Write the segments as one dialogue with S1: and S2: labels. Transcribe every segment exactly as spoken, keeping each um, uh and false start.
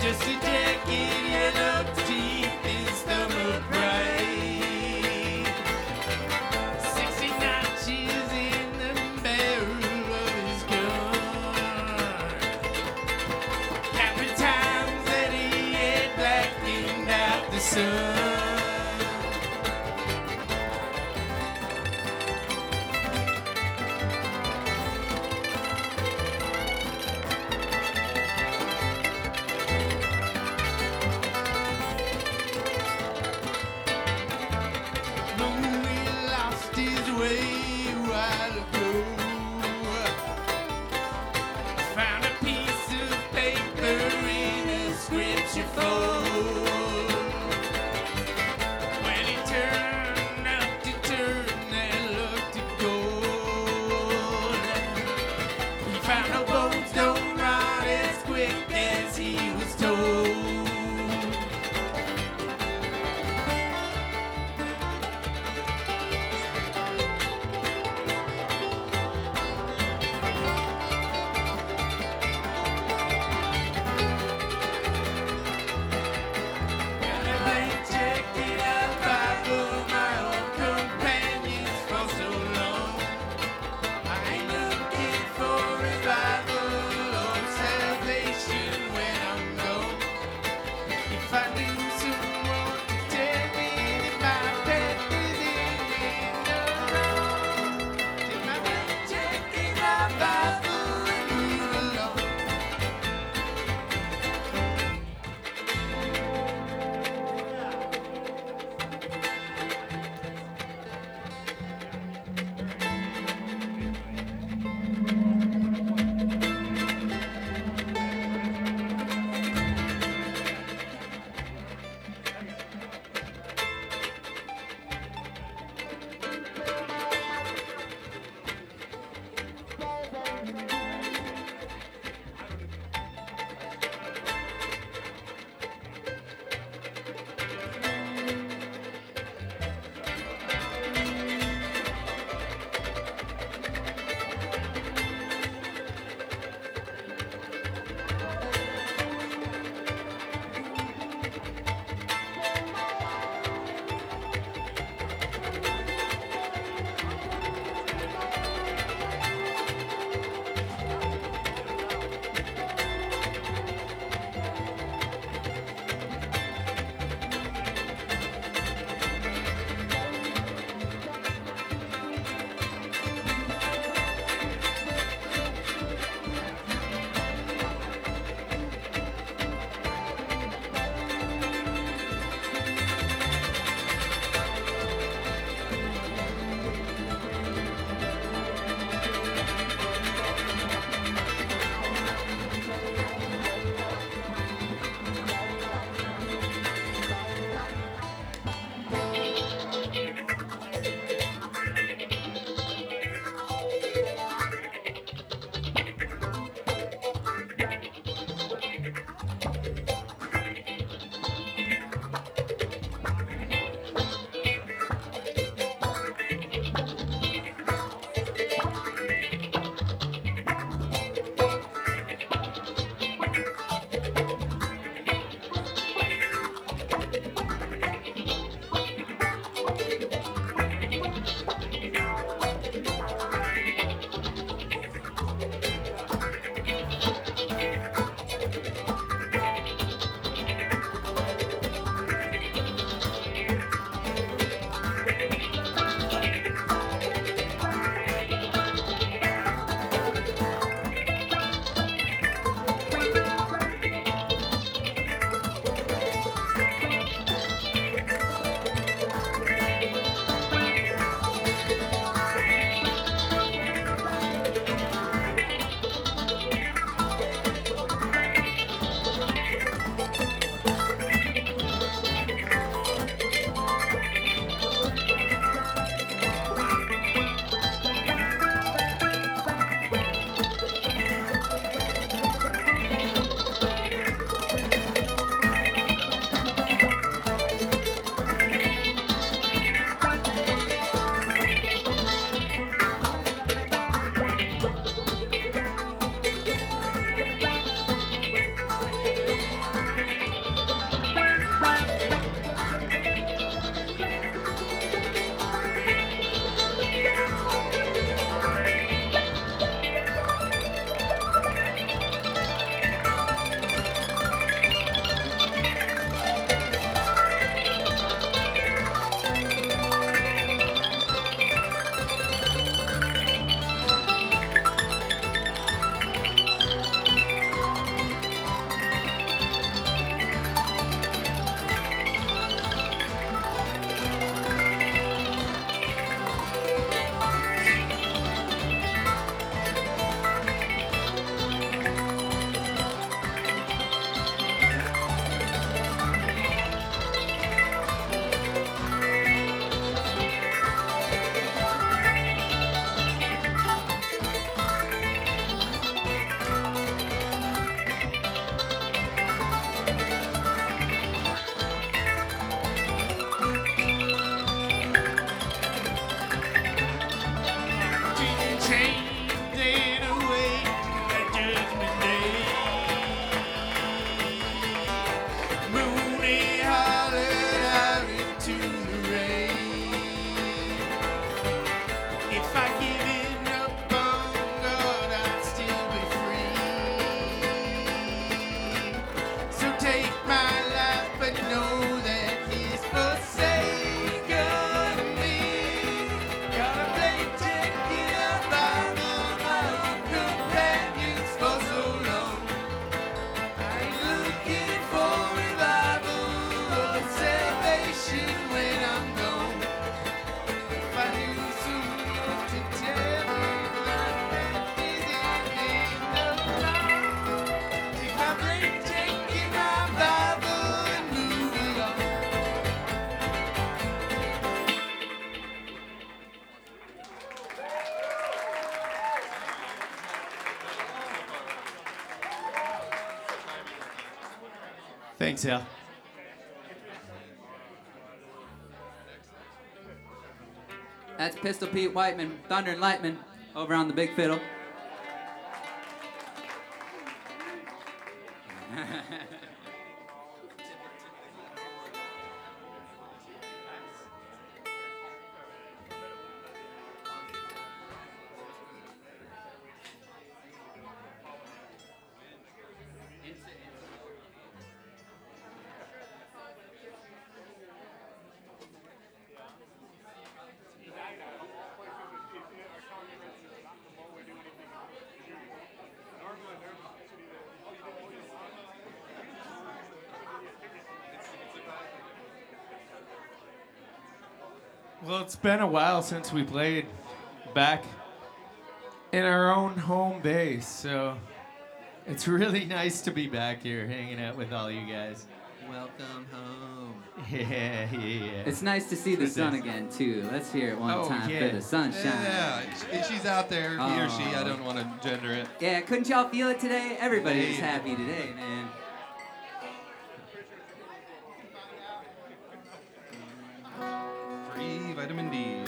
S1: just a jacket, yellow teeth, his stomach bright. Sixty notches in the barrel of his gun. Counting times that he had blackened out the sun. Thanks, Al.
S2: That's Pistol Pete Whiteman, Thunder and Lightman, over on the big fiddle.
S1: Well, it's been a while since we played back in our own home base, so it's really nice to be back here hanging out with all you guys.
S2: Welcome home.
S1: Yeah, yeah, yeah.
S2: It's nice to see the
S1: Good
S2: sun
S1: days.
S2: again, too. Let's hear it one
S1: Oh,
S2: time
S1: yeah.
S2: for the sunshine.
S3: Yeah, sh- she's out there, he or she. I
S2: Oh.
S3: don't want to gender it.
S2: Yeah, couldn't y'all feel it today? Everybody was
S3: Hey.
S2: happy today, man.
S3: Free vitamin D.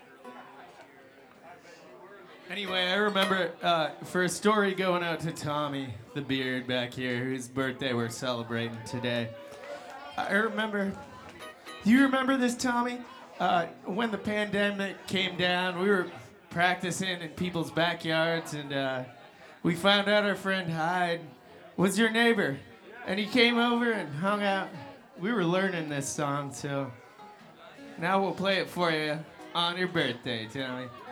S1: Anyway, I remember uh, for a story going out to Tommy, the beard back here, whose birthday we're celebrating today. I remember, do you remember this, Tommy? Uh, when the pandemic came down, we were practicing in people's backyards, and uh, we found out our friend Hyde was your neighbor. And he came over and hung out. We were learning this song, so now we'll play it for you on your birthday, Tommy.